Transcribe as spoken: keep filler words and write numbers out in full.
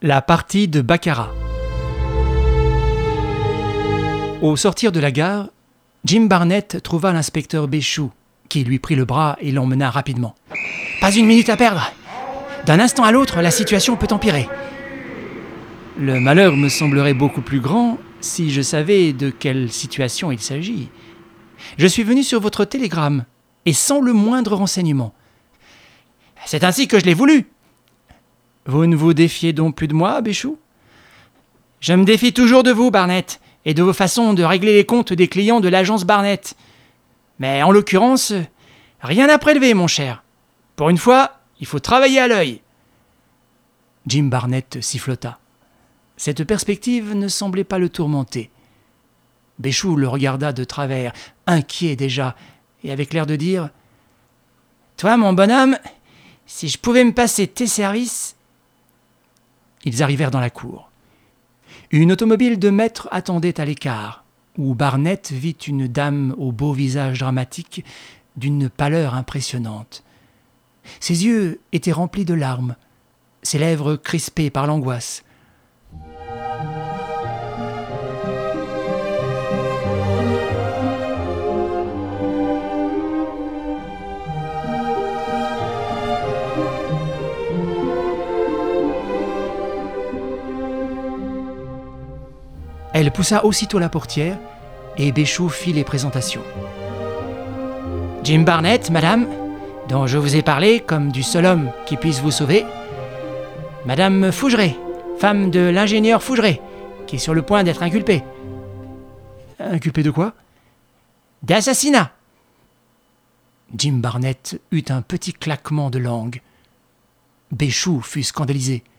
La partie de baccarat. Au sortir de la gare, Jim Barnett trouva l'inspecteur Béchou, qui lui prit le bras et l'emmena rapidement. « Pas une minute à perdre. D'un instant à l'autre, la situation peut empirer. » Le malheur me semblerait beaucoup plus grand si je savais de quelle situation il s'agit. Je suis venu sur votre télégramme, et sans le moindre renseignement. C'est ainsi que je l'ai voulu. Vous ne vous défiez donc plus de moi, Béchou ? Je me défie toujours de vous, Barnett, et de vos façons de régler les comptes des clients de l'agence Barnett. Mais en l'occurrence, rien à prélever, mon cher. Pour une fois, il faut travailler à l'œil. Jim Barnett sifflota. Cette perspective ne semblait pas le tourmenter. Béchou le regarda de travers, inquiet déjà, et avec l'air de dire « Toi, mon bonhomme, si je pouvais me passer tes services... » Ils arrivèrent dans la cour. Une automobile de maître attendait à l'écart, où Barnett vit une dame au beau visage dramatique, d'une pâleur impressionnante. Ses yeux étaient remplis de larmes, ses lèvres crispées par l'angoisse. Elle poussa aussitôt la portière et Béchou fit les présentations. Jim Barnett, madame, dont je vous ai parlé comme du seul homme qui puisse vous sauver. Madame Fougeray, femme de l'ingénieur Fougeray, qui est sur le point d'être inculpée. Inculpée de quoi ? D'assassinat. Jim Barnett eut un petit claquement de langue. Béchou fut scandalisé.